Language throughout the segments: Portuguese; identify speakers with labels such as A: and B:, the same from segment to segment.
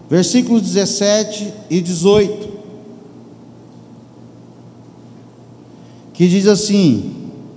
A: versículos 17 e 18, que diz assim: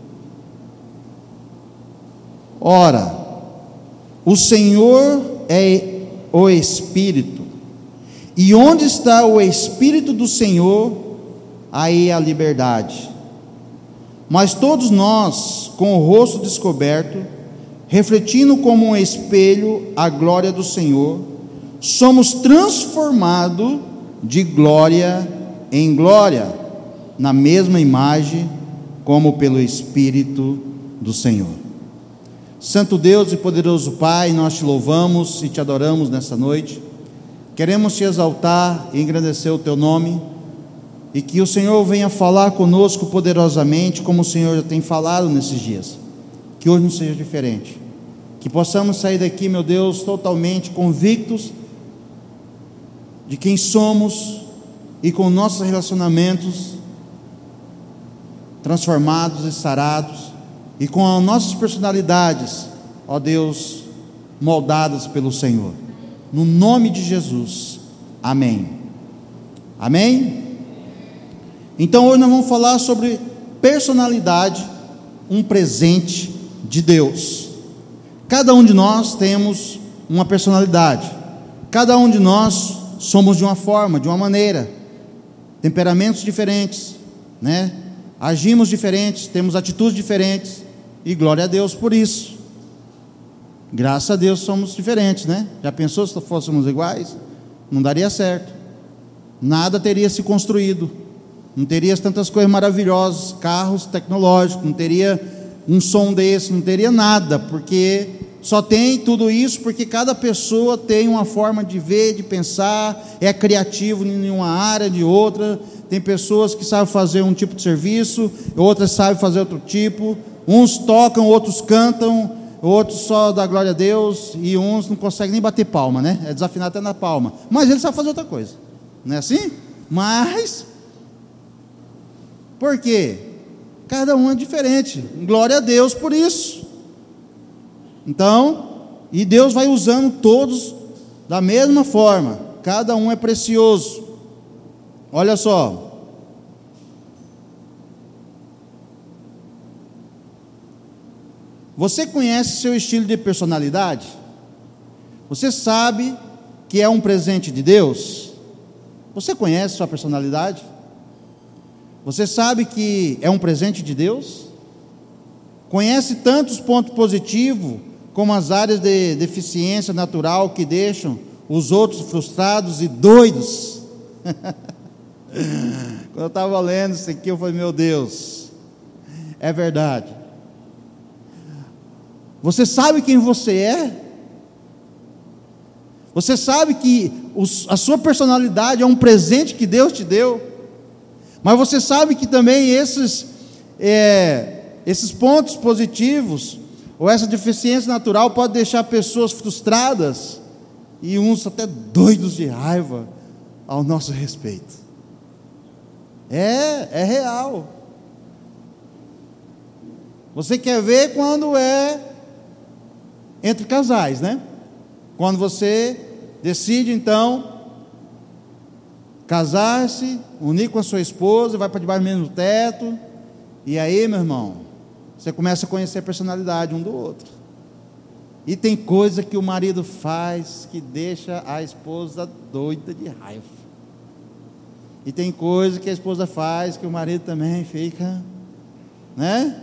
A: ora, o Senhor é o Espírito, e onde está o Espírito do Senhor, aí a liberdade. Mas todos nós, com o rosto descoberto, refletindo como um espelho a glória do Senhor, somos transformados de glória em glória, na mesma imagem, como pelo Espírito do Senhor. Santo Deus e poderoso Pai, nós te louvamos e te adoramos nessa noite. Queremos te exaltar e engrandecer o teu nome, e que o Senhor venha falar conosco poderosamente, como o Senhor já tem falado nesses dias. Que hoje não seja diferente, que possamos sair daqui, meu Deus, totalmente convictos de quem somos, e com nossos relacionamentos transformados e sarados, e com as nossas personalidades, ó Deus, moldadas pelo Senhor, no nome de Jesus, amém. Amém? Então hoje nós vamos falar sobre personalidade, um presente de Deus. Cada um de nós temos uma personalidade, cada um de nós somos de uma forma, de uma maneira, temperamentos diferentes, né? Agimos diferentes, temos atitudes diferentes, e glória a Deus por isso. Graças a Deus somos diferentes, né? Já pensou se fôssemos iguais? Não daria certo, nada teria se construído, não teria tantas coisas maravilhosas, carros tecnológicos, não teria um som desse, não teria nada, porque só tem tudo isso porque cada pessoa tem uma forma de ver, de pensar, é criativo em uma área, de outra. Tem pessoas que sabem fazer um tipo de serviço, outras sabem fazer outro tipo, uns tocam, outros cantam, outros só dá glória a Deus, e uns não conseguem nem bater palma, né? É desafinar até na palma, mas ele sabe fazer outra coisa, não é assim? Mas por quê? Cada um é diferente, glória a Deus por isso. Então, e Deus vai usando todos da mesma forma, cada um é precioso. Olha só, você conhece seu estilo de personalidade? Você sabe que é um presente de Deus? Você conhece sua personalidade? Você sabe que é um presente de Deus? Conhece tanto os pontos positivos, como as áreas de deficiência natural que deixam os outros frustrados e doidos? Quando eu estava lendo isso aqui, eu falei, meu Deus, é verdade. Você sabe quem você é? Você sabe que a sua personalidade é um presente que Deus te deu? Mas você sabe que também esses pontos positivos, ou essa deficiência natural, pode deixar pessoas frustradas, e uns até doidos de raiva ao nosso respeito. É real. Você quer ver quando é entre casais, né? Quando você decide então casar-se, unir com a sua esposa, vai para debaixo do mesmo teto, e aí, meu irmão, você começa a conhecer a personalidade um do outro. E tem coisa que o marido faz que deixa a esposa doida de raiva. E tem coisa que a esposa faz que o marido também fica, né?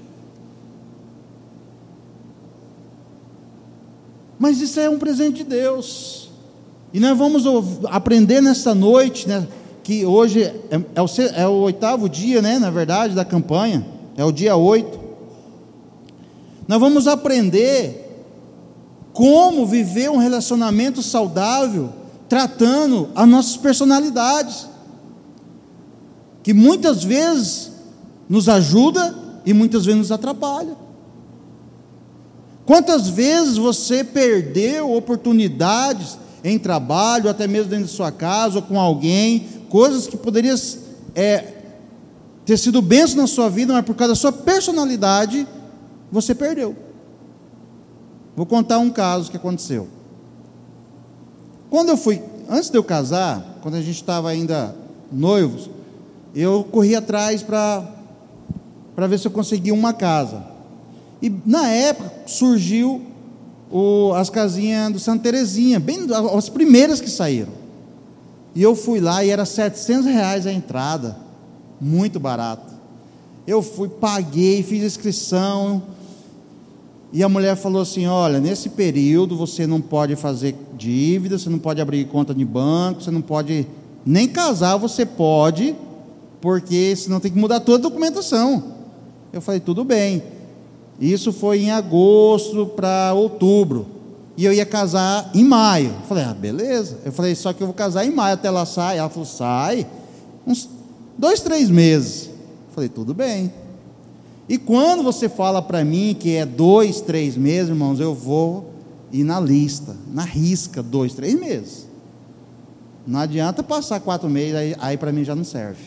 A: Mas isso é um presente de Deus. E nós vamos aprender nessa noite, né, que hoje é o 8º dia, né, na verdade, da campanha. É o dia 8. Nós vamos aprender como viver um relacionamento saudável, tratando as nossas personalidades, que muitas vezes nos ajuda e muitas vezes nos atrapalha. Quantas vezes você perdeu oportunidades em trabalho, até mesmo dentro de sua casa, ou com alguém, coisas que poderiam ter sido bênção na sua vida, mas por causa da sua personalidade, você perdeu. Vou contar um caso que aconteceu. Quando eu fui antes de eu casar, quando a gente estava ainda noivos, eu corri atrás para ver se eu conseguia uma casa. E na época surgiu as casinhas do Santa Terezinha, bem as primeiras que saíram. E eu fui lá e era R$700 a entrada, muito barato. Eu fui, paguei, fiz a inscrição, e a mulher falou assim: olha, nesse período você não pode fazer dívida, você não pode abrir conta de banco, você não pode nem casar, você pode, porque senão tem que mudar toda a documentação. Eu falei, tudo bem. Isso foi em agosto para outubro, e eu ia casar em maio. Eu falei, beleza. Eu falei, só que eu vou casar em maio, até lá sai. Ela falou, sai uns 2, 3 meses. Eu falei, tudo bem. E quando você fala para mim que é 2, 3 meses, irmãos, eu vou ir na lista, na risca, 2, 3 meses. Não adianta passar 4 meses, aí para mim já não serve.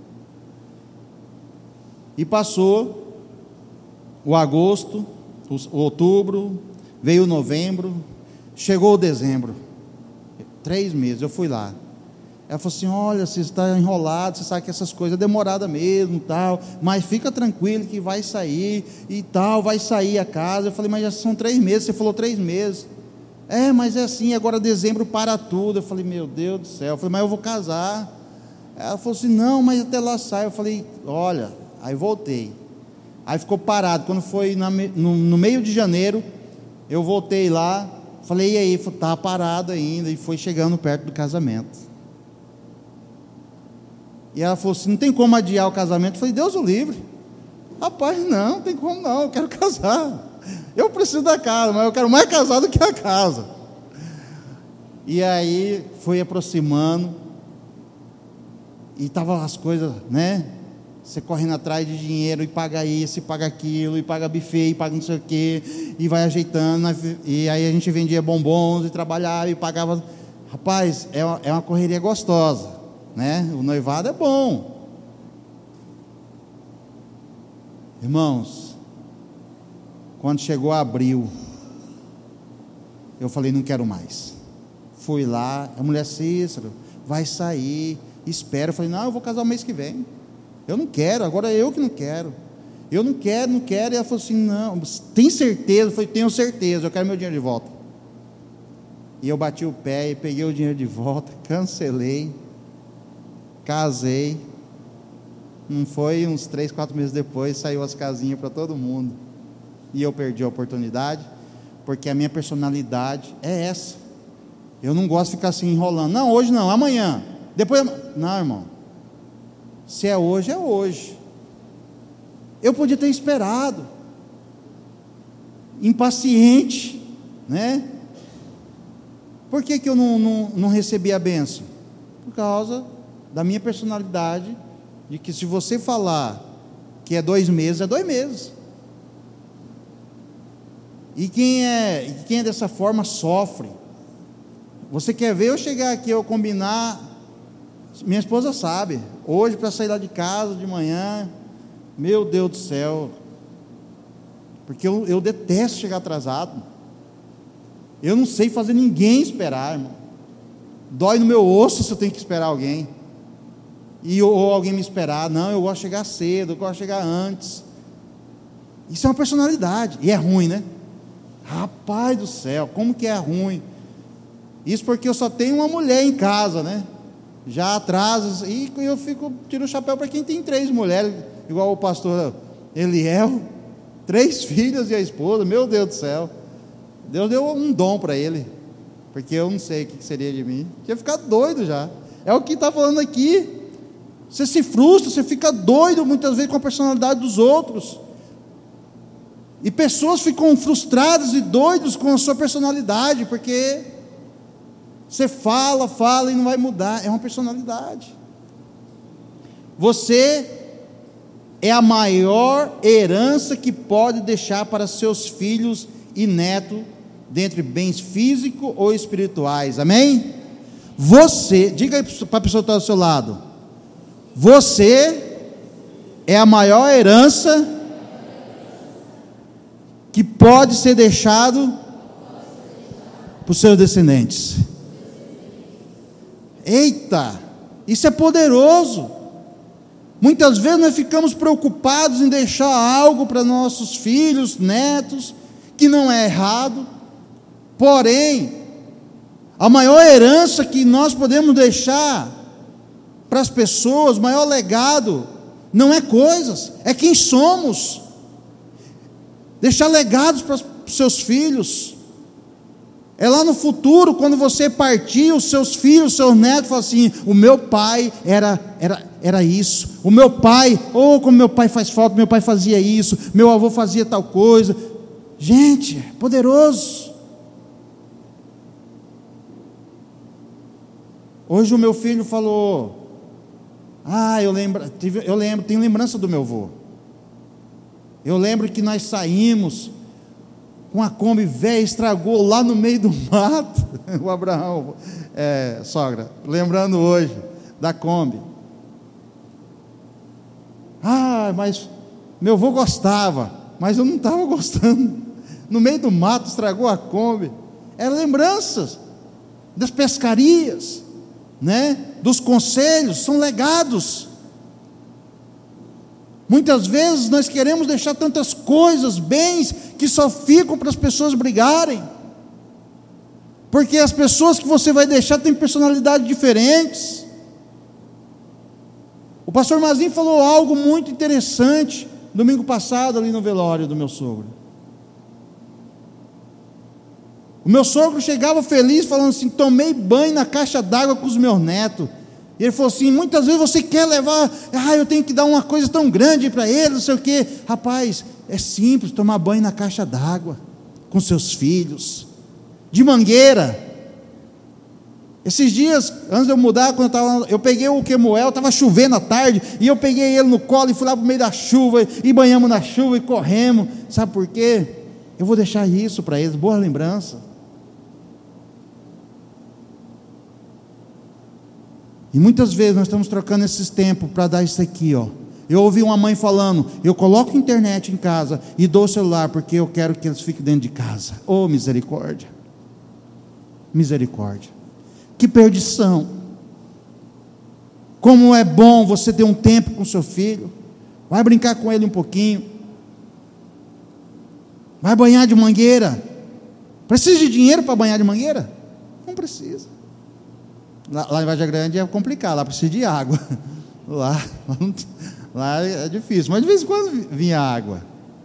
A: E passou o agosto, o outubro, veio o novembro, chegou o dezembro, 3 meses, eu fui lá. Ela falou assim, olha, você está enrolado, você sabe que essas coisas é demorada mesmo, tal, mas fica tranquilo que vai sair, e tal, vai sair a casa. Eu falei, mas já são 3 meses, você falou 3 meses. Mas é assim, agora dezembro para tudo. Eu falei, meu Deus do céu. Eu falei, mas eu vou casar. Ela falou assim, não, mas até lá sai. Eu falei, olha, aí voltei. Aí ficou parado. Quando foi no meio de janeiro, eu voltei lá, falei, e aí? Estava parado ainda, e foi chegando perto do casamento. E ela falou assim, não tem como adiar o casamento. Eu falei, Deus o livre. Rapaz, não tem como não, eu quero casar. Eu preciso da casa, mas eu quero mais casar do que a casa. E aí foi aproximando, e estavam as coisas, né? Você correndo atrás de dinheiro, e paga isso, e paga aquilo, e paga buffet, e paga não sei o quê, e vai ajeitando, e aí a gente vendia bombons, e trabalhava, e pagava. Rapaz, é uma correria gostosa, né? O noivado é bom. Irmãos, quando chegou abril, eu falei, não quero mais. Fui lá, a mulher, Cícero, vai sair, espera. Eu falei, não, eu vou casar o mês que vem. Eu não quero, agora é eu que não quero. Eu não quero. E ela falou assim, não, tem certeza? Eu falei, tenho certeza, eu quero meu dinheiro de volta. E eu bati o pé e peguei o dinheiro de volta, cancelei, casei. Não foi uns 3, 4 meses depois, saiu as casinhas para todo mundo. E eu perdi a oportunidade, porque a minha personalidade é essa. Eu não gosto de ficar assim enrolando. Não, hoje não, amanhã. Depois, não, irmão. Se é hoje, é hoje. Eu podia ter esperado, impaciente, né? Por que eu não recebi a bênção? Por causa da minha personalidade, de que se você falar que é 2 meses, é 2 meses. E quem é dessa forma sofre. Você quer ver eu chegar aqui, eu combinar? Minha esposa sabe, hoje para sair lá de casa de manhã, meu Deus do céu, porque eu detesto chegar atrasado. Eu não sei fazer ninguém esperar, irmão. Dói no meu osso se eu tenho que esperar alguém, ou alguém me esperar. Não, eu gosto de chegar cedo, eu gosto de chegar antes. Isso é uma personalidade, e é ruim, né? Rapaz do céu, como que é ruim? Isso porque eu só tenho uma mulher em casa, né? Já atrasa, e eu tiro o chapéu para quem tem 3 mulheres, igual o pastor Eliel, 3 filhas e a esposa. Meu Deus do céu, Deus deu um dom para ele, porque eu não sei o que seria de mim, ia ficar doido já. É o que está falando aqui. Você se frustra, você fica doido muitas vezes com a personalidade dos outros, e pessoas ficam frustradas e doidos com a sua personalidade, porque você fala e não vai mudar. É uma personalidade. Você é a maior herança que pode deixar para seus filhos e netos, dentre bens físicos ou espirituais. Amém? Você, diga aí para a pessoa que está ao seu lado, você é a maior herança que pode ser deixado para os seus descendentes. Eita, isso é poderoso. Muitas vezes nós ficamos preocupados em deixar algo para nossos filhos, netos, que não é errado. Porém, a maior herança que nós podemos deixar para as pessoas, o maior legado, não é coisas, é quem somos. Deixar legados para os seus filhos. É lá no futuro, quando você partir, os seus filhos, os seus netos falam assim: o meu pai era isso, o meu pai, como meu pai faz falta, meu pai fazia isso, meu avô fazia tal coisa. Gente, é poderoso. Hoje o meu filho falou: eu lembro, tenho lembrança do meu avô. Eu lembro que nós saímos com a Kombi velha, estragou lá no meio do mato. O Abraão, sogra, lembrando hoje da Kombi. Mas meu avô gostava, mas eu não estava gostando. No meio do mato estragou a Kombi. Lembranças das pescarias, né? Dos conselhos, são legados. Muitas vezes nós queremos deixar tantas coisas, bens, que só ficam para as pessoas brigarem, porque as pessoas que você vai deixar têm personalidades diferentes. O pastor Mazinho falou algo muito interessante domingo passado ali no velório do meu sogro. O meu sogro chegava feliz falando assim: tomei banho na caixa d'água com os meus netos. E ele falou assim: muitas vezes você quer levar, eu tenho que dar uma coisa tão grande para ele, não sei o quê. Rapaz, é simples, tomar banho na caixa d'água, com seus filhos, de mangueira. Esses dias, antes de eu mudar, eu peguei o Quemuel, estava chovendo à tarde, e eu peguei ele no colo e fui lá para o meio da chuva, e banhamos na chuva e corremos. Sabe por quê? Eu vou deixar isso para eles, boa lembrança. E muitas vezes nós estamos trocando esses tempos para dar isso aqui, Eu ouvi uma mãe falando: eu coloco internet em casa e dou o celular porque eu quero que eles fiquem dentro de casa. Oh, misericórdia. Misericórdia. Que perdição. Como é bom você ter um tempo com seu filho. Vai brincar com ele um pouquinho. Vai banhar de mangueira. Precisa de dinheiro para banhar de mangueira? Não precisa. Lá em Vargem Grande é complicado, lá precisa de água. Lá é difícil, mas de vez em quando vinha água.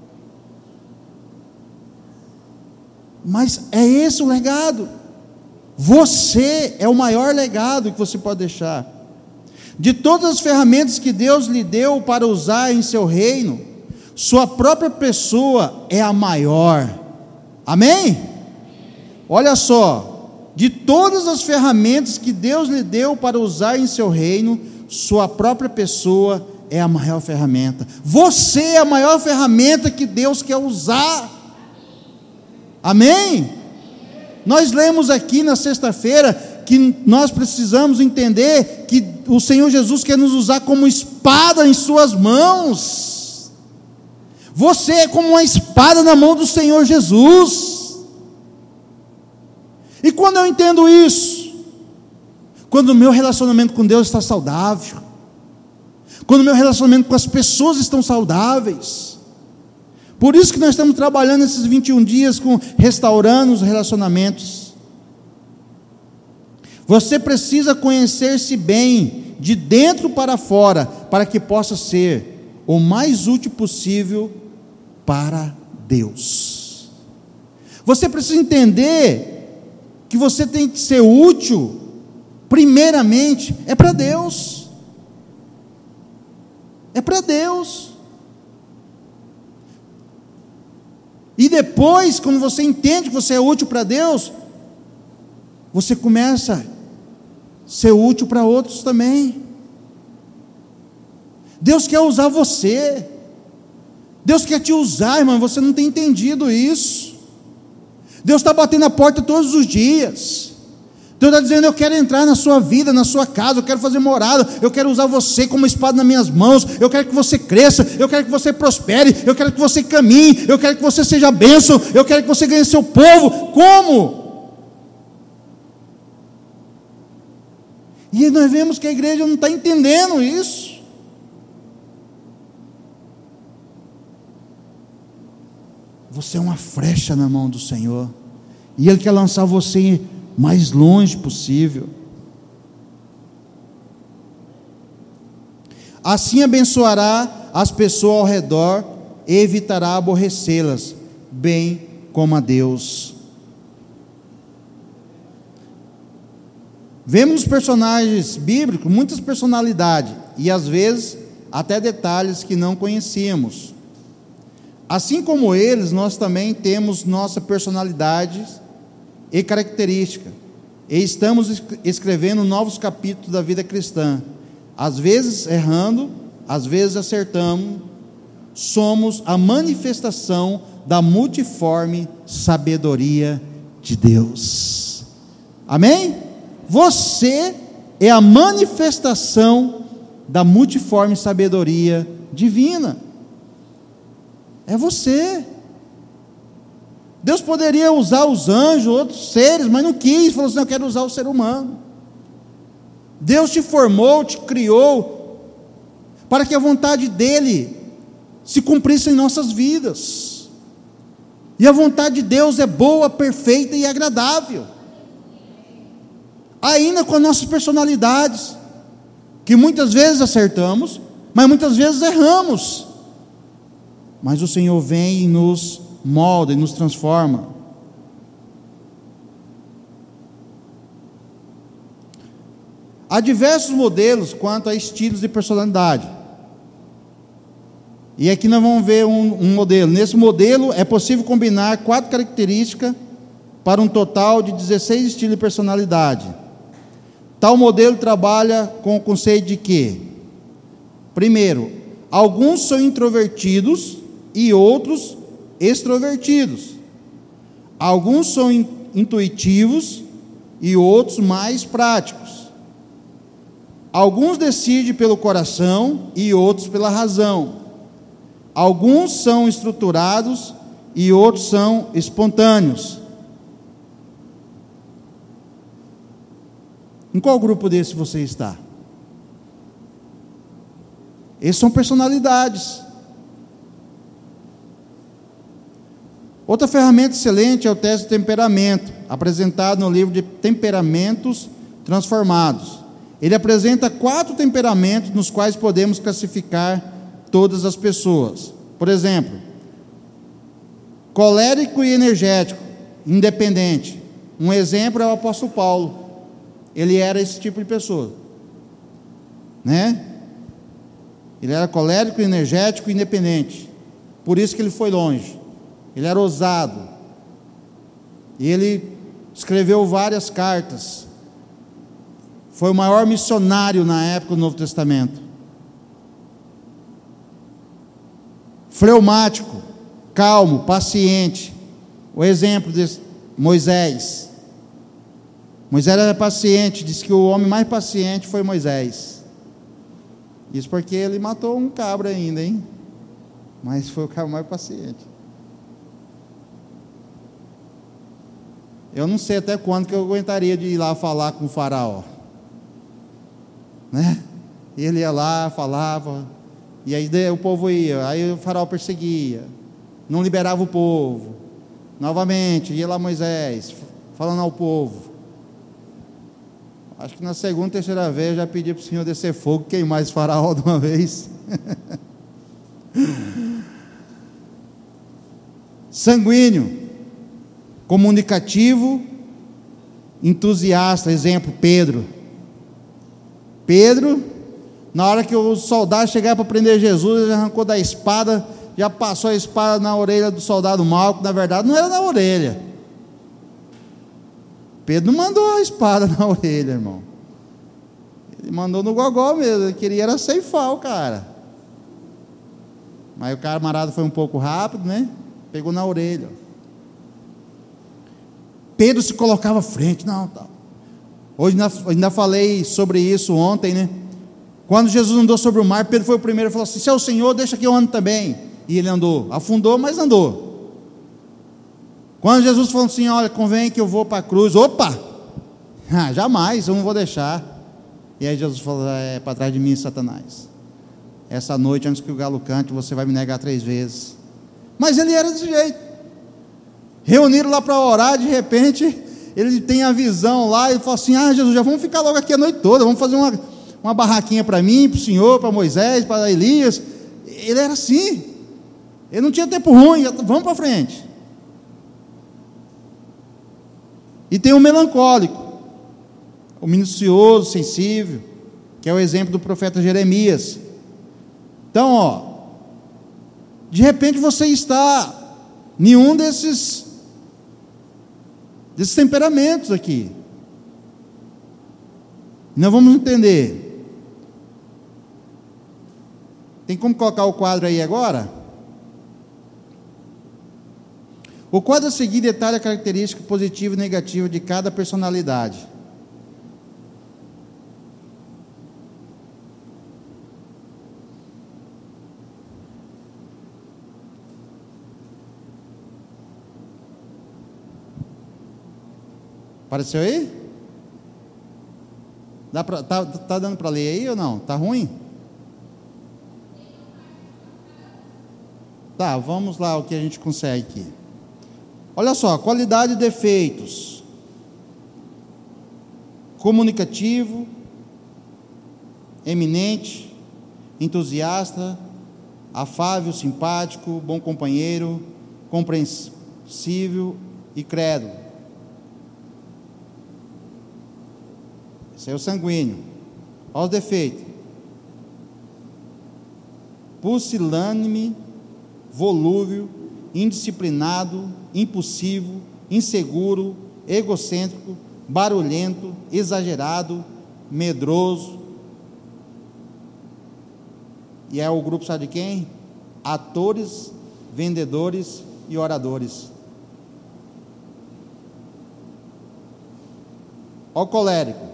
A: Mas é esse o legado. Você é o maior legado que você pode deixar. De todas as ferramentas que Deus lhe deu para usar em seu reino, sua própria pessoa é a maior. Amém? Olha só. De todas as ferramentas que Deus lhe deu para usar em seu reino, sua própria pessoa é a maior ferramenta. Você é a maior ferramenta que Deus quer usar. Amém? Nós lemos aqui na sexta-feira que nós precisamos entender que o Senhor Jesus quer nos usar como espada em suas mãos. Você é como uma espada na mão do Senhor Jesus. E quando eu entendo isso, quando o meu relacionamento com Deus está saudável, quando o meu relacionamento com as pessoas estão saudáveis, por isso que nós estamos trabalhando esses 21 dias restaurando os relacionamentos. Você precisa conhecer-se bem, de dentro para fora, para que possa ser o mais útil possível para Deus. Você precisa entender que você tem que ser útil, primeiramente, é para Deus. É para Deus. E depois, quando você entende que você é útil para Deus, você começa a ser útil para outros também. Deus quer usar você. Deus quer te usar, irmão, você não tem entendido isso. Deus está batendo a porta todos os dias. Deus está dizendo: eu quero entrar na sua vida, na sua casa, eu quero fazer morada, eu quero usar você como espada nas minhas mãos, eu quero que você cresça, eu quero que você prospere, eu quero que você caminhe, eu quero que você seja bênção, eu quero que você ganhe seu povo. Como? E nós vemos que a igreja não está entendendo isso. Você é uma flecha na mão do Senhor, e Ele quer lançar você mais longe possível. Assim abençoará as pessoas ao redor e evitará aborrecê-las, bem como a Deus. Vemos nos personagens bíblicos muitas personalidades, e às vezes até detalhes que não conhecíamos. Assim como eles, nós também temos nossa personalidade e característica, e estamos escrevendo novos capítulos da vida cristã, às vezes errando, às vezes acertamos. Somos a manifestação da multiforme sabedoria de Deus. Amém? Você é a manifestação da multiforme sabedoria divina. É você. Deus poderia usar os anjos, outros seres, mas não quis, falou assim: eu quero usar o ser humano. Deus te formou, te criou, para que a vontade dEle se cumprisse em nossas vidas. E a vontade de Deus é boa, perfeita e agradável. Ainda com as nossas personalidades, que muitas vezes acertamos, mas muitas vezes erramos. Mas o Senhor vem e nos molda e nos transforma. Há diversos modelos quanto a estilos de personalidade. E aqui nós vamos ver um modelo. Nesse modelo é possível combinar 4 características para um total de 16 estilos de personalidade. Tal modelo trabalha com o conceito de que, primeiro, alguns são introvertidos e outros extrovertidos. Alguns são intuitivos e outros mais práticos. Alguns decidem pelo coração e outros pela razão. Alguns são estruturados e outros são espontâneos. Em qual grupo desse você está? Esses são personalidades. Outra ferramenta excelente é o teste de temperamento, apresentado no livro de Temperamentos Transformados. Ele apresenta 4 temperamentos nos quais podemos classificar todas as pessoas. Por exemplo, colérico e energético, independente. Um exemplo é o apóstolo Paulo. Ele era esse tipo de pessoa, né? Ele era colérico, energético e independente. Por isso que ele foi longe. Ele era ousado. E ele escreveu várias cartas. Foi o maior missionário na época do Novo Testamento. Fleumático, calmo, paciente. O exemplo de Moisés. Moisés era paciente, diz que o homem mais paciente foi Moisés. Isso porque ele matou um cabra ainda, hein? Mas foi o cabra mais paciente. Eu não sei até quando que eu aguentaria de ir lá falar com o faraó, né? Ele ia lá, falava, e aí o povo ia, aí o faraó perseguia, não liberava o povo. Novamente, ia lá Moisés, falando ao povo. Acho que na segunda, terceira vez eu já pedi para o Senhor descer fogo, queimar esse faraó de uma vez. Sanguíneo, comunicativo, entusiasta. Exemplo, Pedro. Pedro, na hora que os soldados chegaram para prender Jesus, ele arrancou da espada, já passou a espada na orelha do soldado mau, que na verdade não era na orelha. Pedro não mandou a espada na orelha, irmão. Ele mandou no gogó mesmo. Ele queria era ceifar o cara. Mas o camarada foi um pouco rápido, né? Pegou na orelha. Pedro se colocava à frente. Não, tá. Hoje ainda falei sobre isso ontem, né? Quando Jesus andou sobre o mar, Pedro foi o primeiro e falou assim: se é o Senhor, deixa que eu ando também. E ele andou. Afundou, mas andou. Quando Jesus falou assim: olha, convém que eu vou para a cruz. Opa! Jamais, eu não vou deixar. E aí Jesus falou: para trás de mim, Satanás. Essa noite, antes que o galo cante, você vai me negar 3 vezes. Mas ele era desse jeito. Reuniram lá para orar, de repente, ele tem a visão lá, e fala assim: Jesus, já vamos ficar logo aqui a noite toda, vamos fazer uma barraquinha para mim, para o Senhor, para Moisés, para Elias. Ele era assim. Ele não tinha tempo ruim, vamos para frente. E tem o melancólico, o minucioso, sensível, que é o exemplo do profeta Jeremias. Então, de repente você está em um desses temperamentos aqui. Nós vamos entender. Tem como colocar o quadro aí agora? O quadro a seguir detalha a característica positiva e negativa de cada personalidade. Apareceu aí? Tá dando para ler aí ou não? Tá ruim? Tá, vamos lá o que a gente consegue aqui. Olha só, qualidade e defeitos: comunicativo, eminente, entusiasta, afável, simpático, bom companheiro, compreensível e crédulo. Esse é o sanguíneo. Olha os defeitos: pusilânime, volúvel, indisciplinado, impulsivo, inseguro, egocêntrico, barulhento, exagerado, medroso. E é o grupo, sabe de quem? Atores, vendedores e oradores. Olha o colérico: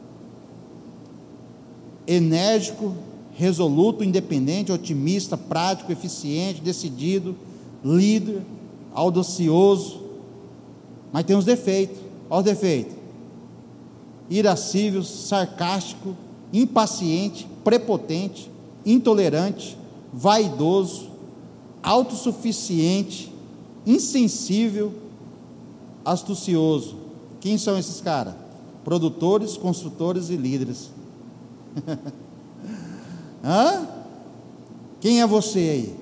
A: enérgico, resoluto, independente, otimista, prático, eficiente, decidido, líder, audacioso. Mas tem os defeitos. Olha os defeitos: irascível, sarcástico, impaciente, prepotente, intolerante, vaidoso, autossuficiente, insensível, astucioso. Quem são esses caras? Produtores, construtores e líderes. Quem é você aí?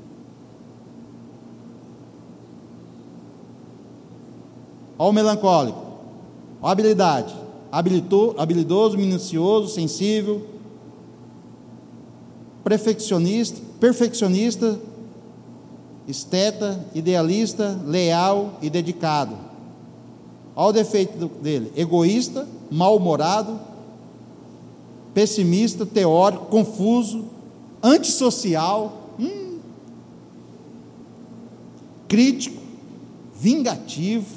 A: Olha o melancólico: olha a habilidade: habilidoso, minucioso, sensível, perfeccionista, esteta, idealista, leal e dedicado. Olha o defeito dele: egoísta, mal-humorado, pessimista, teórico, confuso, antissocial, crítico, vingativo,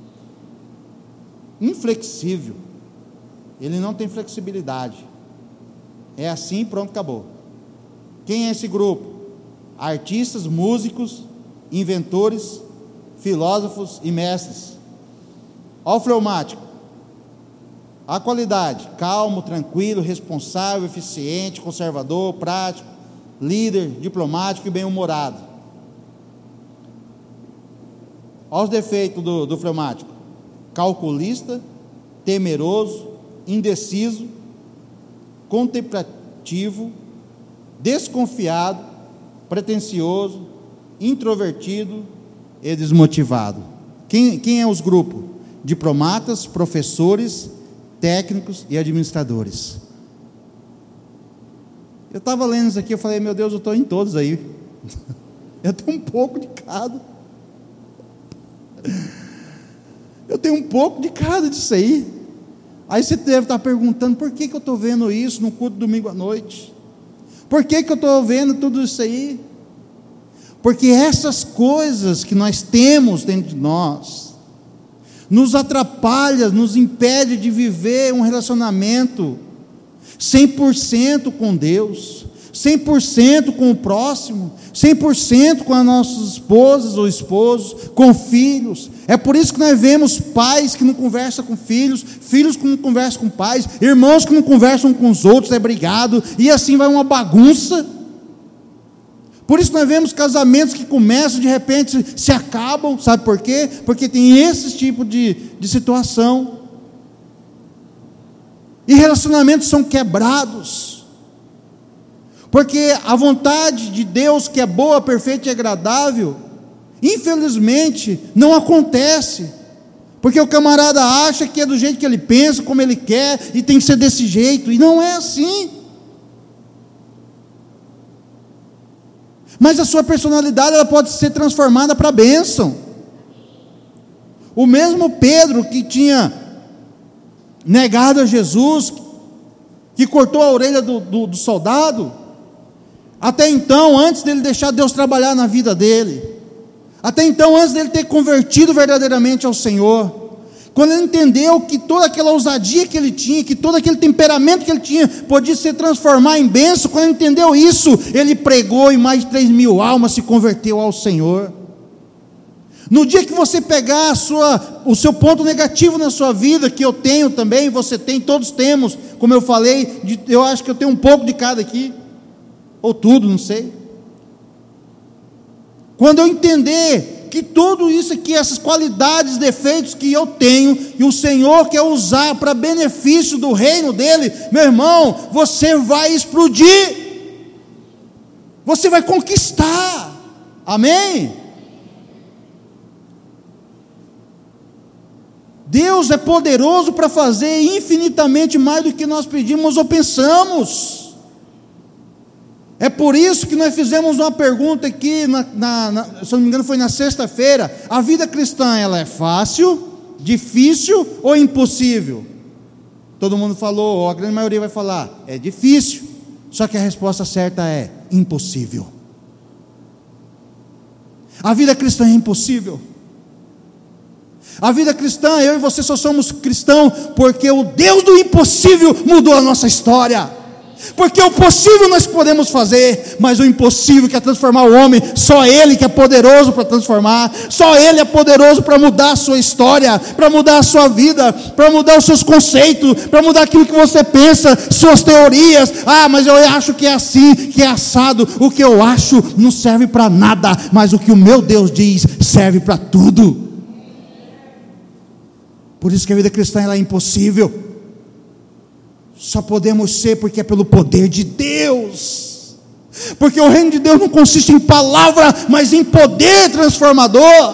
A: inflexível. Ele não tem flexibilidade. É assim, pronto, acabou. Quem é esse grupo? Artistas, músicos, inventores, filósofos e mestres. Olha o fleumático: a qualidade: calmo, tranquilo, responsável, eficiente, conservador, prático, líder, diplomático e bem-humorado. Olha os defeitos do fleumático: calculista, temeroso, indeciso, contemplativo, desconfiado, pretensioso, introvertido e desmotivado. Quem é os grupos? Diplomatas, professores, técnicos e administradores. Eu estava lendo isso aqui, eu falei: meu Deus, eu estou em todos aí. Eu tenho um pouco de cada. Eu tenho um pouco de cada disso aí. Aí você deve estar perguntando: por que eu estou vendo isso no culto domingo à noite? Por que eu estou vendo tudo isso aí? Porque essas coisas que nós temos dentro de nós nos atrapalha, nos impede de viver um relacionamento 100% com Deus, 100% com o próximo, 100% com as nossas esposas ou esposos, com filhos. É por isso que nós vemos pais que não conversam com filhos, filhos que não conversam com pais, irmãos que não conversam com os outros, é brigado, e assim vai uma bagunça. Por isso nós vemos casamentos que começam, de repente se acabam, sabe por quê? Porque tem esse tipo de situação, e relacionamentos são quebrados, porque a vontade de Deus, que é boa, perfeita e agradável, infelizmente não acontece, porque o camarada acha que é do jeito que ele pensa, como ele quer, e tem que ser desse jeito, e não é assim. Mas a sua personalidade, ela pode ser transformada para a bênção. O mesmo Pedro que tinha negado a Jesus, que cortou a orelha do soldado, até então, antes dele deixar Deus trabalhar na vida dele, até então, antes dele ter convertido verdadeiramente ao Senhor, quando ele entendeu que toda aquela ousadia que ele tinha, que todo aquele temperamento que ele tinha, podia se transformar em bênção, quando ele entendeu isso, ele pregou e mais de 3.000 almas se converteu ao Senhor. No dia que você pegar o seu ponto negativo na sua vida, que eu tenho também, você tem, todos temos, como eu falei, eu acho que eu tenho um pouco de cada aqui, ou tudo, não sei. Quando eu entender que tudo isso aqui, essas qualidades, defeitos que eu tenho, e o Senhor quer usar para benefício do reino dele, meu irmão, você vai explodir, você vai conquistar, amém? Deus é poderoso para fazer infinitamente mais do que nós pedimos ou pensamos. É por isso que nós fizemos uma pergunta aqui, se não me engano foi na sexta-feira: a vida cristã, ela é fácil, difícil ou impossível? Todo mundo falou, ou a grande maioria vai falar, é difícil. Só que a resposta certa é impossível. A vida cristã é impossível. A vida cristã, eu e você só somos cristãos porque o Deus do impossível mudou a nossa história. Porque o possível nós podemos fazer, mas o impossível, que é transformar o homem, só Ele que é poderoso para transformar, só Ele é poderoso para mudar a sua história, para mudar a sua vida, para mudar os seus conceitos, para mudar aquilo que você pensa, suas teorias. Mas eu acho que é assim, que é assado. O que eu acho não serve para nada, mas o que o meu Deus diz serve para tudo. Por isso que a vida cristã, ela é impossível. Só podemos ser porque é pelo poder de Deus, porque o reino de Deus não consiste em palavra, mas em poder transformador.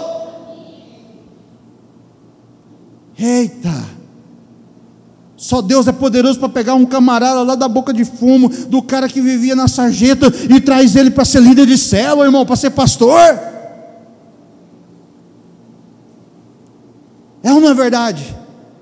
A: Eita, só Deus é poderoso para pegar um camarada lá da boca de fumo, do cara que vivia na sarjeta, e traz ele para ser líder de célula, irmão, para ser pastor. É ou não é verdade?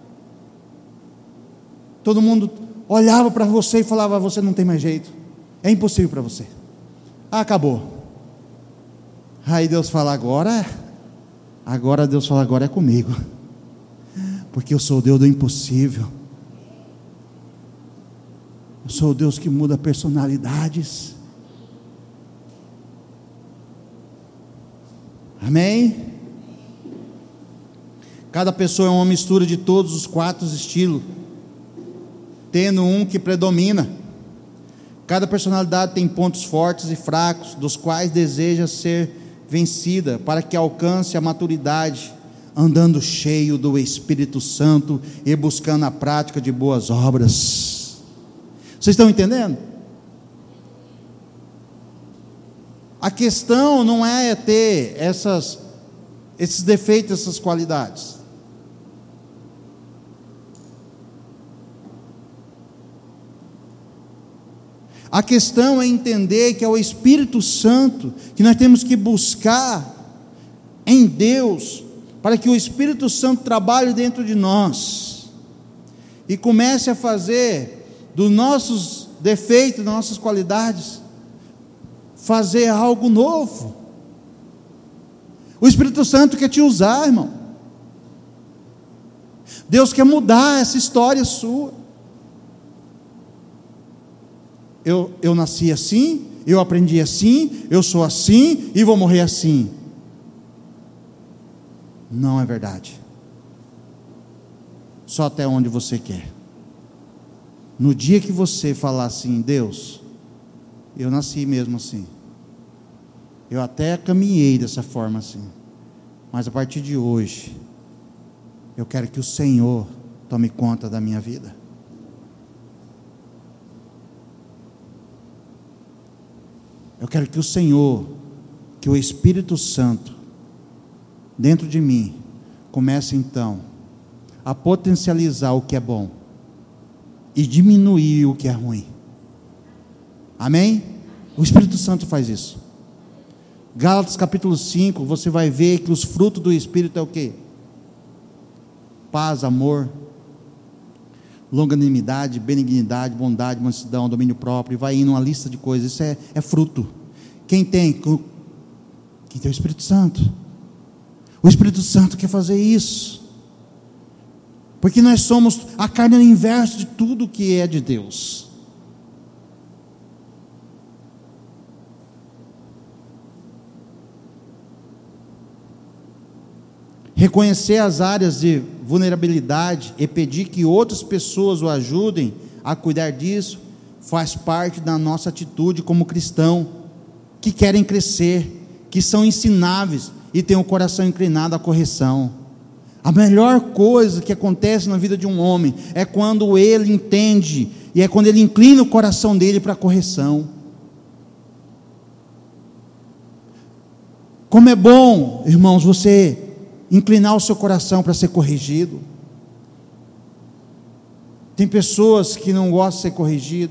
A: Todo mundo olhava para você e falava: você não tem mais jeito, é impossível para você, acabou. Aí Deus fala: agora Deus fala: agora é comigo, porque eu sou o Deus do impossível. Eu sou o Deus que muda personalidades. Amém? Cada pessoa é uma mistura de todos os 4 estilos, tendo um que predomina. Cada personalidade tem pontos fortes e fracos, dos quais deseja ser vencida, para que alcance a maturidade, andando cheio do Espírito Santo e buscando a prática de boas obras. Vocês estão entendendo? A questão não é ter esses defeitos, essas qualidades. A questão é entender que é o Espírito Santo que nós temos que buscar em Deus, para que o Espírito Santo trabalhe dentro de nós e comece a fazer dos nossos defeitos, das nossas qualidades, fazer algo novo. O Espírito Santo quer te usar, irmão. Deus quer mudar essa história sua. eu nasci assim, eu aprendi assim, eu sou assim e vou morrer assim. Não é verdade. Só até onde você quer. No dia que você falar assim: Deus, eu nasci mesmo assim, eu até caminhei dessa forma assim, mas a partir de hoje eu quero que o Senhor tome conta da minha vida. Eu quero que o Senhor, que o Espírito Santo dentro de mim comece então a potencializar o que é bom e diminuir o que é ruim. Amém? O Espírito Santo faz isso. Gálatas capítulo 5, você vai ver que os frutos do Espírito é o quê? Paz, amor, longanimidade, benignidade, bondade, mansidão, domínio próprio, e vai indo uma lista de coisas. Isso é fruto. Quem tem? Quem tem o Espírito Santo. O Espírito Santo quer fazer isso, porque nós somos, a carne é o inverso de tudo que é de Deus. Reconhecer as áreas de vulnerabilidade e pedir que outras pessoas o ajudem a cuidar disso, faz parte da nossa atitude como cristão, que querem crescer, que são ensináveis e têm o coração inclinado à correção. A melhor coisa que acontece na vida de um homem é quando ele entende, e é quando ele inclina o coração dele para a correção. Como é bom, irmãos, você inclinar o seu coração para ser corrigido. Tem pessoas que não gostam de ser corrigido,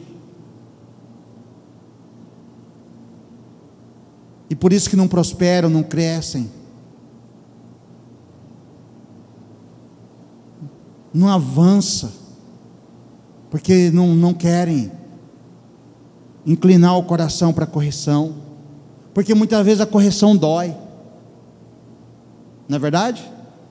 A: e por isso que não prosperam, não crescem, não avança, porque não querem inclinar o coração para a correção, porque muitas vezes a correção dói. Não é verdade?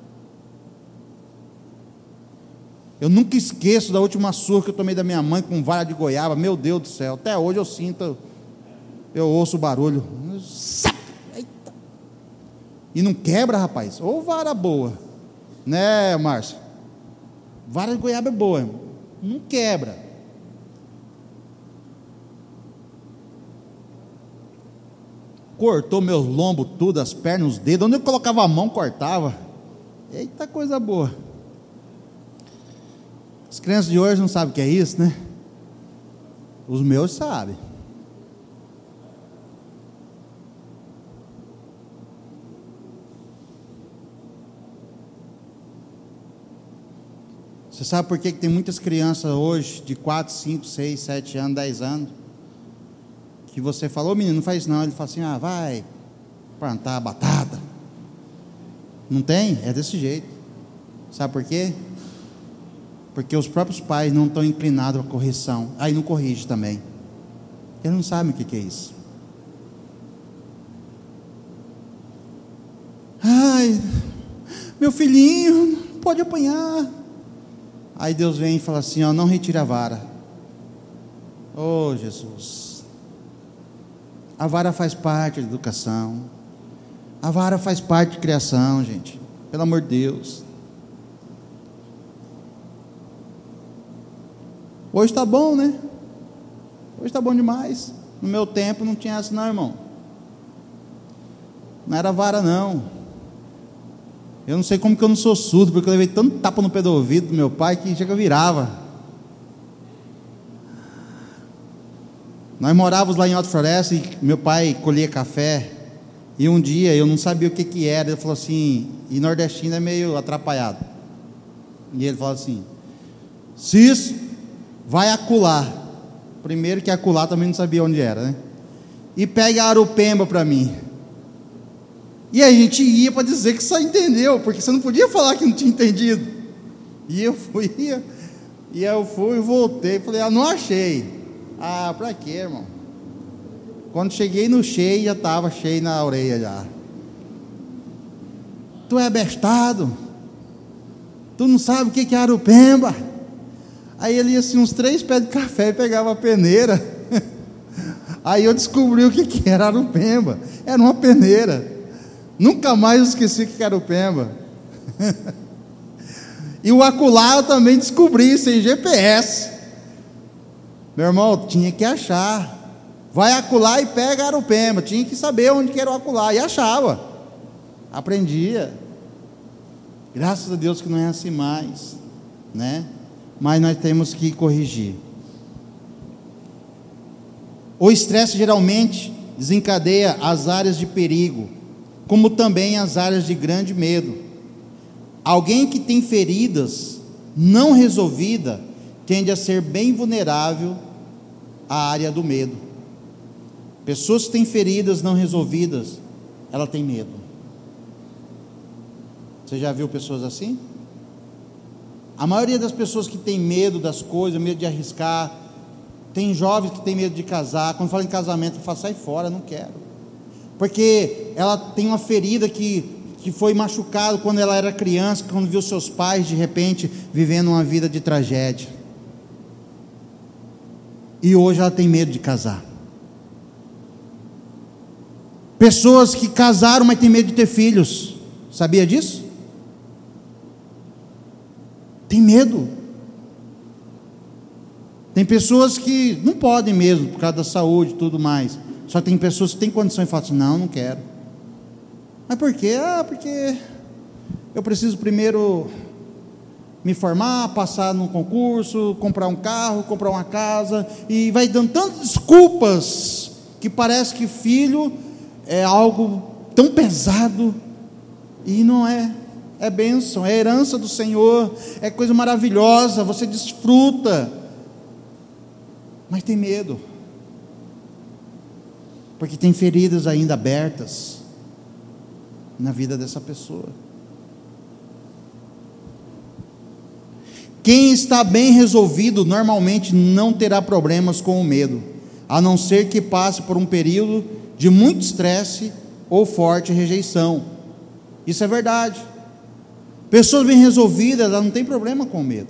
A: Eu nunca esqueço da última surra que eu tomei da minha mãe com vara de goiaba. Meu Deus do céu, até hoje eu sinto, eu ouço o barulho. Eita. E não quebra, rapaz. Ou vara boa, né, Márcio? Vara de goiaba é boa, irmão. Não quebra. Cortou meus lombos tudo, as pernas, os dedos. Onde eu colocava a mão, cortava. Eita, coisa boa. As crianças de hoje não sabem o que é isso, né? Os meus sabem. Você sabe por que tem muitas crianças hoje de 4, 5, 6, 7 anos, 10 anos, que você falou: menino, não faz isso não. Ele fala assim: vai plantar batata. Não tem? É desse jeito. Sabe por quê? Porque os próprios pais não estão inclinados à correção. Aí não corrige também. Eles não sabem o que é isso. Ai, meu filhinho, pode apanhar. Aí Deus vem e fala assim: não retire a vara. Oh, Jesus. A vara faz parte da educação. A vara faz parte de criação, gente. Pelo amor de Deus. Hoje está bom, né? Hoje está bom demais. No meu tempo não tinha essa não, irmão. Não era vara não. Eu não sei como que eu não sou surdo, porque eu levei tanto tapa no pé do ouvido do meu pai que chega virava. Nós morávamos lá em Alta Floresta e meu pai colhia café. E um dia eu não sabia o que era. Ele falou assim, e nordestino é meio atrapalhado. E ele falou assim: Cis, vai acular. Primeiro que acular também não sabia onde era, né? E pega a arupemba para mim. E a gente ia para dizer que só entendeu, porque você não podia falar que não tinha entendido. E eu fui e voltei. Falei: não achei. Para quê, irmão? Quando cheguei no cheio, já estava cheio na orelha já. Tu é bestado? Tu não sabe o que é arupemba? Aí ele ia assim uns 3 pés de café e pegava a peneira. Aí eu descobri o que era Arupemba. Era uma peneira. Nunca mais eu esqueci o que era Arupemba. E o acolá eu também descobri, sem GPS. Meu irmão, tinha que achar. Vai acolá e pega Arupemba. Tinha que saber onde que era o acolá. E achava. Aprendia. Graças a Deus que não é assim mais, né? Mas nós temos que corrigir. O estresse geralmente desencadeia as áreas de perigo, como também as áreas de grande medo. Alguém que tem feridas não resolvidas tende a ser bem vulnerável à área do medo. Pessoas que têm feridas não resolvidas, ela tem medo. Você já viu pessoas assim? A maioria das pessoas que tem medo das coisas, medo de arriscar, tem jovens que tem medo de casar. Quando fala em casamento, fala, sai fora, não quero. Porque ela tem uma ferida que foi machucada quando ela era criança, quando viu seus pais de repente vivendo uma vida de tragédia. E hoje ela tem medo de casar. Pessoas que casaram, mas tem medo de ter filhos. Sabia disso? Tem medo. Tem pessoas que não podem mesmo, por causa da saúde e tudo mais. Só tem pessoas que têm condições e falam assim, não quero. Mas por quê? Porque eu preciso primeiro me formar, passar num concurso, comprar um carro, comprar uma casa, e vai dando tantas desculpas, que parece que filho é algo tão pesado, e não é. É bênção, é herança do Senhor, é coisa maravilhosa, você desfruta, mas tem medo, porque tem feridas ainda abertas na vida dessa pessoa. Quem está bem resolvido normalmente não terá problemas com o medo, a não ser que passe por um período de muito estresse ou forte rejeição. Isso é verdade. Pessoas bem resolvidas, elas não têm problema com o medo.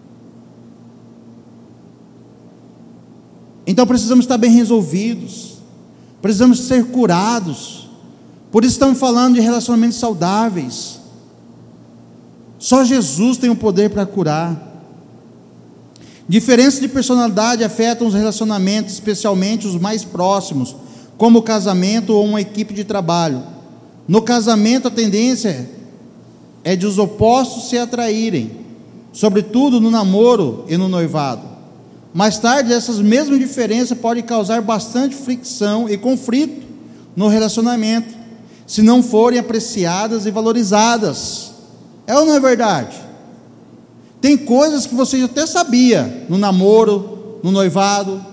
A: Então precisamos estar bem resolvidos, precisamos ser curados. Por isso estamos falando de relacionamentos saudáveis. Só Jesus tem o poder para curar. Diferenças de personalidade afetam os relacionamentos, especialmente os mais próximos, como o casamento ou uma equipe de trabalho. No casamento, a tendência é de os opostos se atraírem, sobretudo no namoro e no noivado. Mais tarde, essas mesmas diferenças podem causar bastante fricção e conflito no relacionamento, se não forem apreciadas e valorizadas. É ou não é verdade? Tem coisas que você até sabia no namoro, no noivado.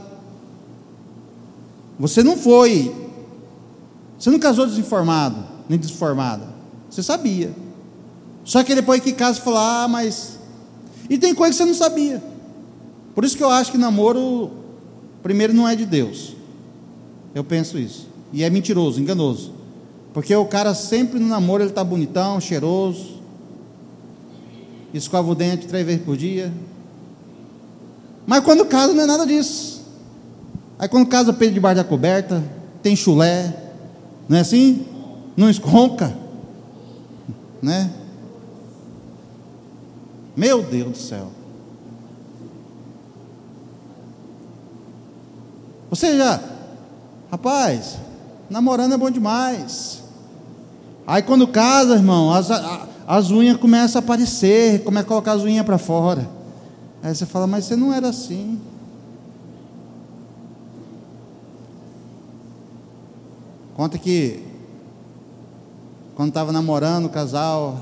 A: Você não casou desinformado, nem desformada. Você sabia. Só que depois que casa, você fala, mas... E tem coisa que você não sabia. Por isso que eu acho que namoro, primeiro, não é de Deus. Eu penso isso. E é mentiroso, enganoso. Porque o cara sempre no namoro, ele está bonitão, cheiroso, escova o dente 3 vezes por dia. Mas quando casa, não é nada disso. Aí quando casa, peida debaixo da coberta, tem chulé, não é assim? Não esconca, né? Meu Deus do céu. Você já, rapaz, namorando é bom demais. Aí quando casa, irmão, as unhas começam a aparecer, começa a colocar as unhas para fora. Aí você fala, mas você não era assim. Conta que quando estava namorando o casal,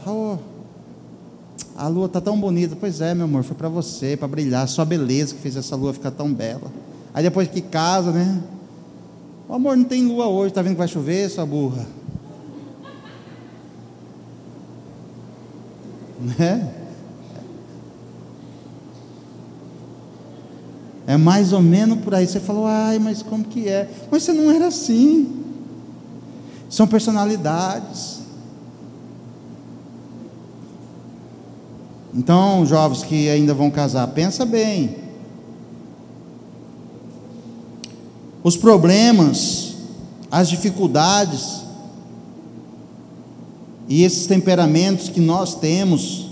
A: a lua está tão bonita. Pois é, meu amor, foi para você, para brilhar, sua beleza que fez essa lua ficar tão bela. Aí depois que casa, né? O amor, não tem lua hoje, está vendo que vai chover, sua burra? Né? É mais ou menos por aí. Você falou, ai, mas como que é? Mas você não era assim. São personalidades. Então, jovens que ainda vão casar, pensa bem. os problemas, as dificuldades e esses temperamentos que nós temos,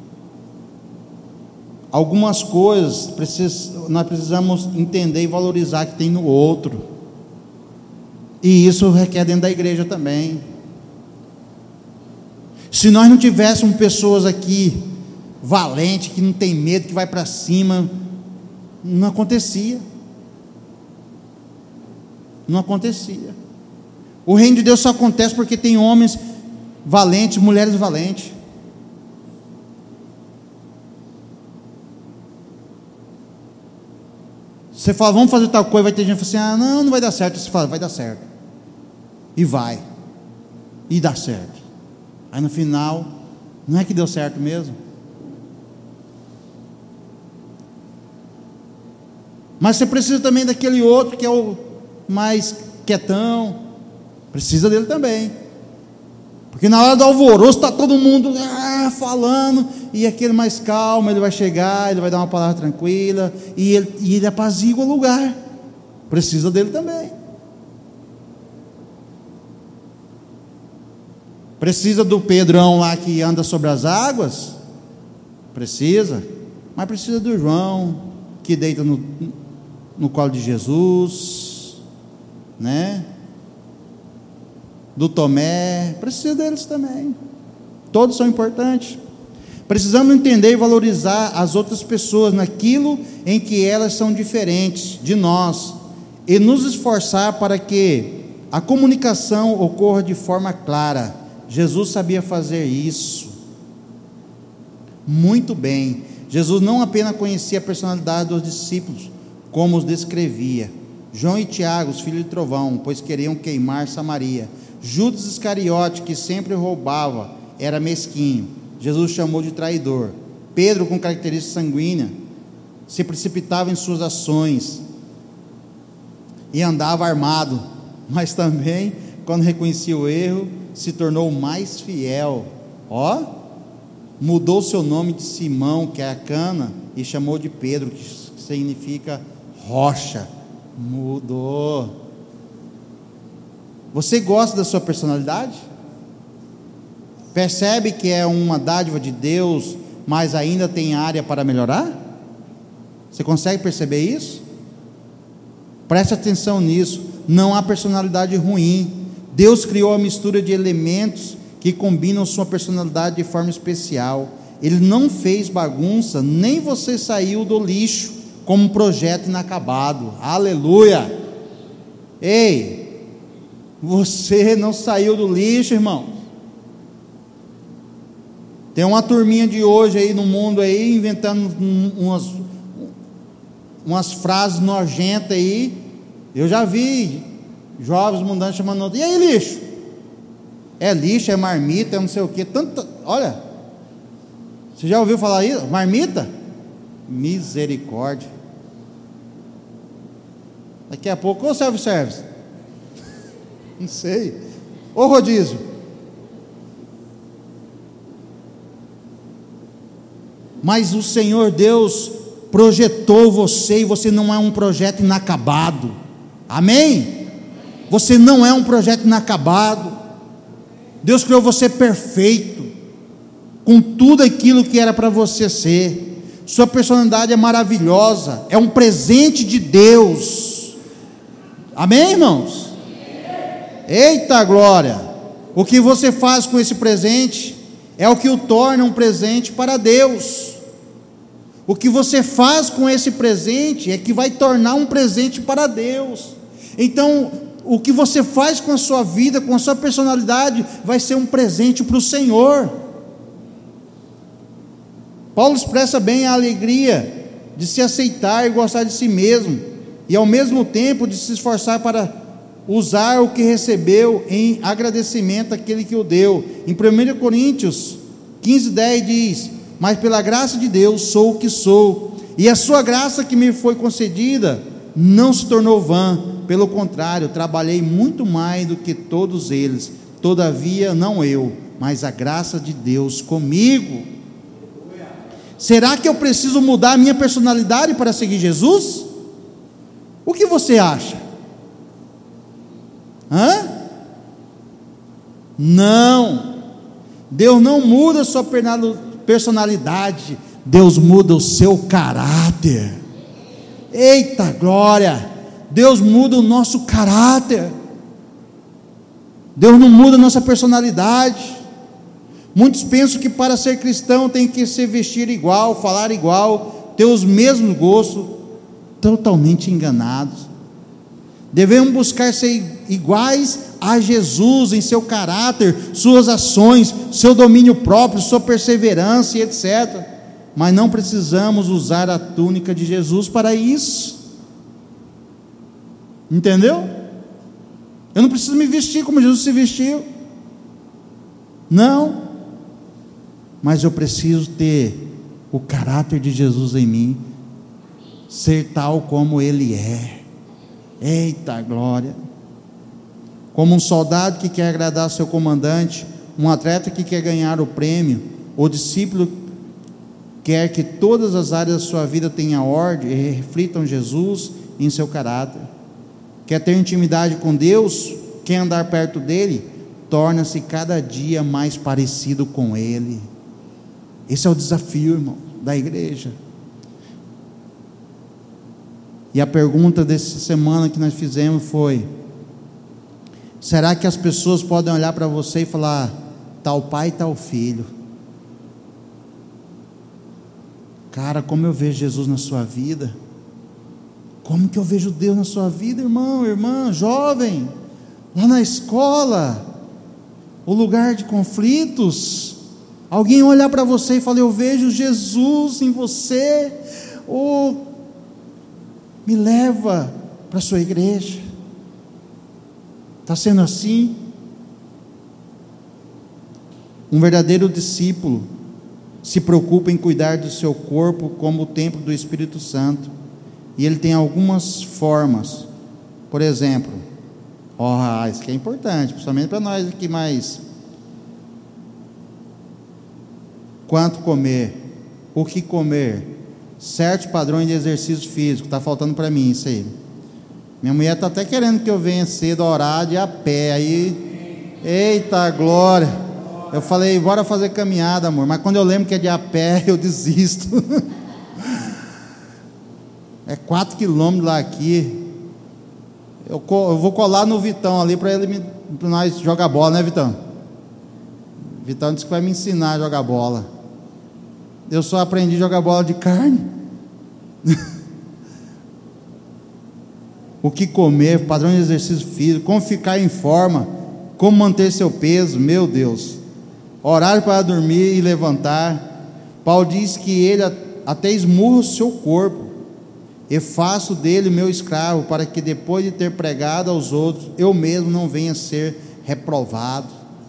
A: algumas coisas nós precisamos entender e valorizar que tem no outro, e isso requer dentro da igreja também. Se nós não tivéssemos pessoas aqui valentes, que não tem medo, que vai para cima, não acontecia. Não acontecia. O reino de Deus só acontece porque tem homens valentes, mulheres valentes. Você fala, vamos fazer tal coisa, vai ter gente que fala assim, não vai dar certo. Você fala, vai dar certo. E vai. E dá certo. Aí no final, não é que deu certo mesmo? Mas você precisa também daquele outro que é o mais quietão. Precisa dele também. Porque na hora do alvoroço está todo mundo falando, e aquele mais calmo, ele vai chegar, ele vai dar uma palavra tranquila, e ele apazigua o lugar. Precisa dele também. Precisa do Pedrão lá que anda sobre as águas? Precisa. Mas precisa do João, que deita no colo de Jesus, né? Do Tomé, precisa deles também. Todos são importantes. Precisamos entender e valorizar as outras pessoas naquilo em que elas são diferentes de nós, e nos esforçar para que a comunicação ocorra de forma clara. Jesus sabia fazer isso muito bem. Jesus não apenas conhecia a personalidade dos discípulos, como os descrevia. João e Tiago, os filhos de trovão, pois queriam queimar Samaria. Judas Iscariote, que sempre roubava, era mesquinho. Jesus chamou de traidor. Pedro, com característica sanguínea, se precipitava em suas ações e andava armado, mas também, quando reconhecia o erro, se tornou mais fiel. Mudou seu nome de Simão, que é a cana, e chamou de Pedro, que significa rocha. Mudou. Você gosta da sua personalidade? Percebe que é uma dádiva de Deus, mas ainda tem área para melhorar? Você consegue perceber isso? Preste atenção nisso. Não há personalidade ruim. Deus criou a mistura de elementos que combinam sua personalidade de forma especial. Ele não fez bagunça, nem você saiu do lixo como um projeto inacabado. Aleluia! Ei, você não saiu do lixo, irmão. Tem uma turminha de hoje aí no mundo aí, inventando umas frases nojentas aí. Eu já vi jovens mundanos chamando outro, e aí lixo? É lixo, é marmita, é não sei o que. Olha, você já ouviu falar isso? Marmita? Misericórdia. Daqui a pouco, ô self-service? Não sei. Ô rodízio. Mas o Senhor Deus projetou você, e você não é um projeto inacabado. Amém? Você não é um projeto inacabado. Deus criou você perfeito, com tudo aquilo que era para você ser. Sua personalidade é maravilhosa, é um presente de Deus. Amém, irmãos? Eita glória! O que você faz com esse presente é o que o torna um presente para Deus. O que você faz com esse presente é que vai tornar um presente para Deus. Então, o que você faz com a sua vida, com a sua personalidade, vai ser um presente para o Senhor. Paulo expressa bem a alegria de se aceitar e gostar de si mesmo, e ao mesmo tempo de se esforçar para usar o que recebeu em agradecimento àquele que o deu. Em 1 Coríntios 15:10 diz: mas pela graça de Deus sou o que sou, e a sua graça que me foi concedida não se tornou vã, pelo contrário, trabalhei muito mais do que todos eles, todavia não eu, mas a graça de Deus comigo. Será que eu preciso mudar a minha personalidade para seguir Jesus? O que você acha? Hã? Não. Deus não muda a sua personalidade, Deus muda o seu caráter. Eita glória! Deus muda o nosso caráter. Deus não muda a nossa personalidade. Muitos pensam que para ser cristão tem que se vestir igual, falar igual, ter os mesmos gostos. Totalmente enganados. Devemos buscar ser iguais a Jesus em seu caráter, suas ações, seu domínio próprio, sua perseverança e etc. Mas não precisamos usar a túnica de Jesus para isso. Entendeu? Eu não preciso me vestir como Jesus se vestiu. Não. Mas eu preciso ter o caráter de Jesus em mim, ser tal como Ele é. Eita glória! Como um soldado que quer agradar seu comandante, um atleta que quer ganhar o prêmio, o discípulo quer que todas as áreas da sua vida tenham ordem e reflitam Jesus em seu caráter. Quer ter intimidade com Deus, quer andar perto dele, torna-se cada dia mais parecido com Ele. Esse é o desafio, irmão, da igreja. E a pergunta dessa semana que nós fizemos foi: será que as pessoas podem olhar para você e falar, tal pai, tal filho? Cara, como eu vejo Jesus na sua vida? Como que eu vejo Deus na sua vida, irmão, irmã, jovem? Lá na escola, o lugar de conflitos, alguém olhar para você e falar, eu vejo Jesus em você. Me leva para a sua igreja. Está sendo assim? Um verdadeiro discípulo se preocupa em cuidar do seu corpo como o templo do Espírito Santo, e ele tem algumas formas. Por exemplo, isso aqui é importante, principalmente para nós aqui mais. Quanto comer, o que comer, certos padrões de exercício físico. Está faltando para mim isso aí. Minha mulher está até querendo que eu venha cedo orar de a pé. Aí, eita glória! Eu falei, bora fazer caminhada, amor. Mas quando eu lembro que é de a pé, eu desisto. É 4 quilômetros lá aqui. Eu vou colar no Vitão ali para nós jogar bola, né, Vitão? Vitão disse que vai me ensinar a jogar bola. Eu só aprendi a jogar bola de carne. O que comer, padrão de exercício físico, como ficar em forma, como manter seu peso, meu Deus. Horário para dormir e levantar. Paulo diz que ele até esmurra o seu corpo. E faço dele meu escravo, para que depois de ter pregado aos outros, eu mesmo não venha a ser reprovado.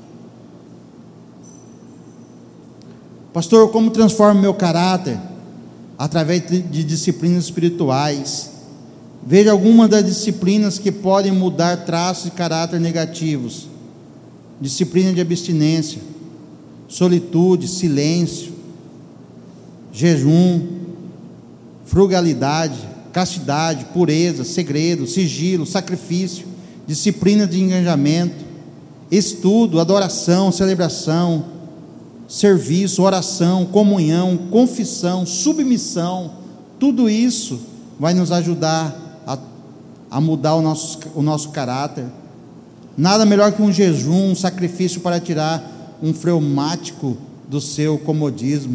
A: Pastor, como transformo meu caráter? Através de disciplinas espirituais. Veja algumas das disciplinas que podem mudar traços de caráter negativos: disciplina de abstinência, solitude, silêncio, jejum, frugalidade, castidade, pureza, segredo, sigilo, sacrifício, disciplina de engajamento, estudo, adoração, celebração, serviço, oração, comunhão, confissão, submissão. Tudo isso vai nos ajudar a mudar o nosso caráter. Nada melhor que um jejum, um sacrifício para tirar um fleumático do seu comodismo.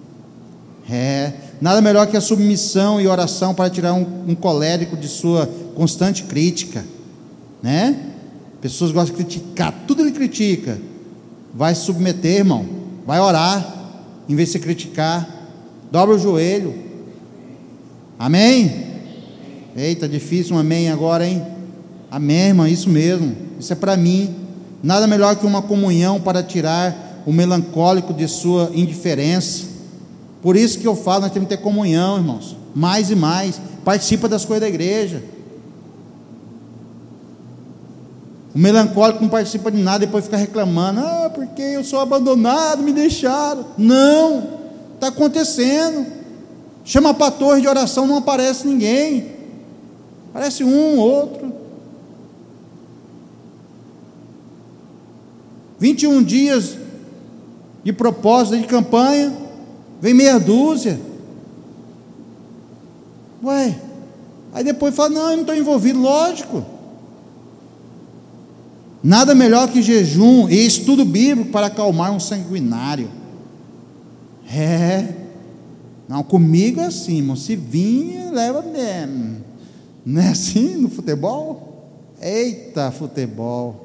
A: Nada melhor que a submissão e oração para tirar um colérico de sua constante crítica, né? Pessoas gostam de criticar, tudo ele critica. Vai se submeter, irmão, vai orar, em vez de se criticar, dobra o joelho. Amém? Eita, difícil um amém agora, hein? Amém, irmão, isso mesmo, isso é para mim. Nada melhor que uma comunhão para tirar o melancólico de sua indiferença. Por isso que eu falo, nós temos que ter comunhão, irmãos, mais e mais. Participa das coisas da igreja. O melancólico não participa de nada, depois fica reclamando, porque eu sou abandonado, me deixaram. Não, está acontecendo. Chama para a torre de oração, não aparece ninguém, aparece um, outro. 21 dias de propósito, de campanha, vem meia dúzia. Ué, aí depois fala, não, eu não estou envolvido, lógico. Nada melhor que jejum e estudo bíblico para acalmar um sanguinário. Não, comigo é assim, irmão, se vir, leva mesmo. Não é assim no futebol? Eita, futebol.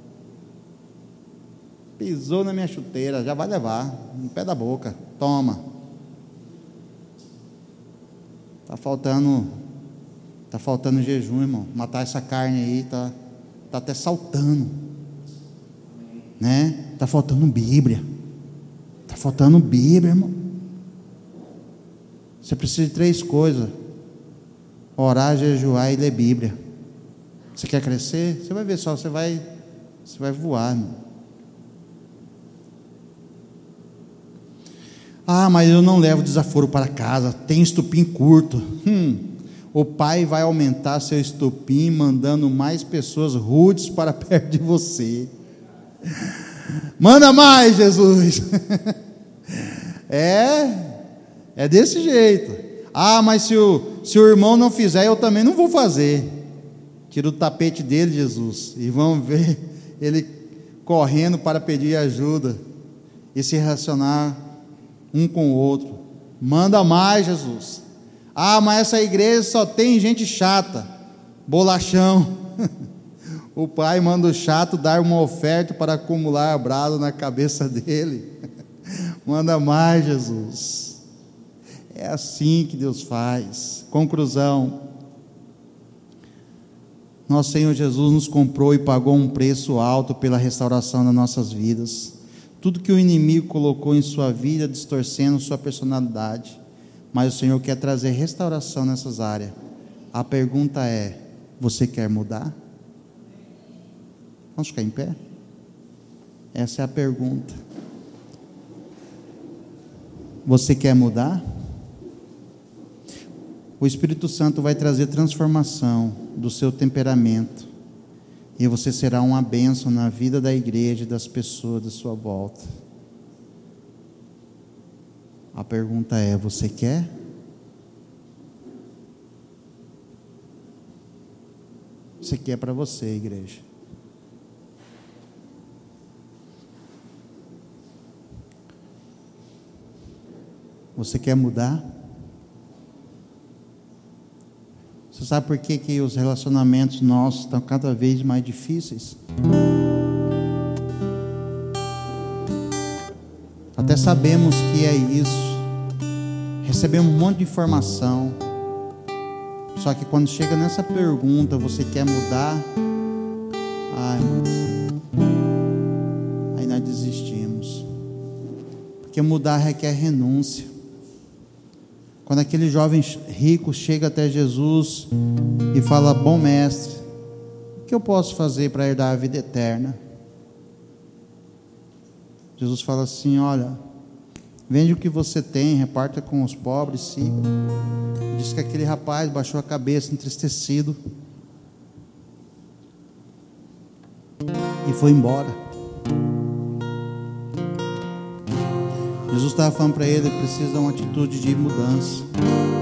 A: Pisou na minha chuteira, já vai levar, no pé da boca, toma. Tá faltando jejum, irmão. Matar essa carne aí, tá até saltando, né? Tá faltando Bíblia, irmão. Você precisa de 3 coisas: orar, jejuar e ler Bíblia. Você quer crescer? Você vai ver só, você vai voar, irmão. Ah, mas eu não levo desaforo para casa, tem estupim curto. O pai vai aumentar seu estupim, mandando mais pessoas rudes para perto de você. Manda mais, Jesus. É desse jeito. Ah, mas se o irmão não fizer, eu também não vou fazer. Tira o tapete dele, Jesus, e vamos ver ele correndo para pedir ajuda e se relacionar um com o outro. Manda mais, Jesus. Ah, mas essa igreja só tem gente chata, bolachão. O pai manda o chato dar uma oferta para acumular brado na cabeça dele. Manda mais, Jesus. É assim que Deus faz. Conclusão: nosso Senhor Jesus nos comprou e pagou um preço alto pela restauração das nossas vidas. Tudo que o inimigo colocou em sua vida, distorcendo sua personalidade, mas o Senhor quer trazer restauração nessas áreas. A pergunta é: você quer mudar? Vamos ficar em pé? Essa é a pergunta. Você quer mudar? O Espírito Santo vai trazer transformação do seu temperamento, e você será uma bênção na vida da igreja e das pessoas da sua volta. A pergunta é: você quer? Isso aqui é para você, igreja. Você quer mudar? Você sabe por que os relacionamentos nossos estão cada vez mais difíceis? Até sabemos que é isso, recebemos um monte de informação, só que quando chega nessa pergunta: você quer mudar? Ai, aí nós desistimos, porque mudar requer renúncia. Quando aquele jovem rico chega até Jesus e fala: bom mestre, o que eu posso fazer para herdar a vida eterna? Jesus fala assim: olha, vende o que você tem, reparta com os pobres, siga. Diz que aquele rapaz baixou a cabeça, entristecido, e foi embora. Jesus estava falando para ele: precisa de uma atitude de mudança.